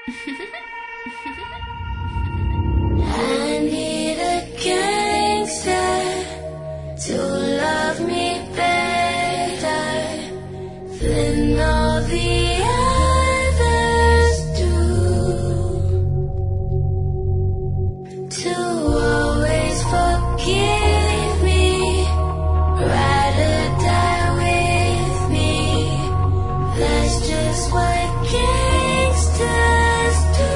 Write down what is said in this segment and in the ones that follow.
I need a gangster to love me better than all the others do, to always forgive me, ride or die with me. That's just what gangsters do.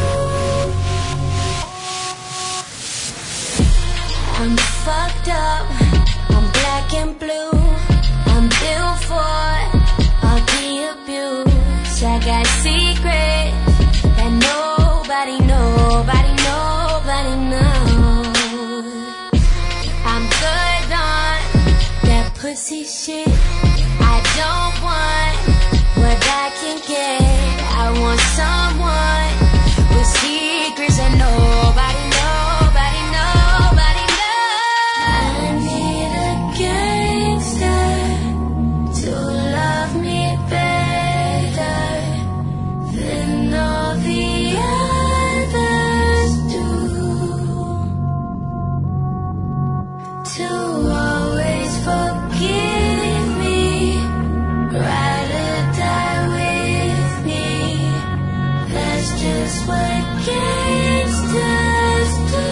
I'm fucked up, I'm black and blue, I'm built for all the abuse. I got secrets that nobody knows. I'm good on that pussy shit. I don't want what I can get. I want someone with secrets that nobody knows. I need a gangster to love me better than all the others do, to always forgive me, ride or die with me. That's just what gangsters do.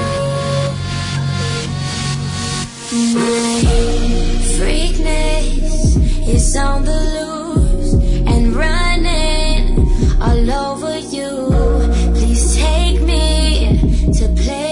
My freakness is on the loose and running all over you. Please take me to places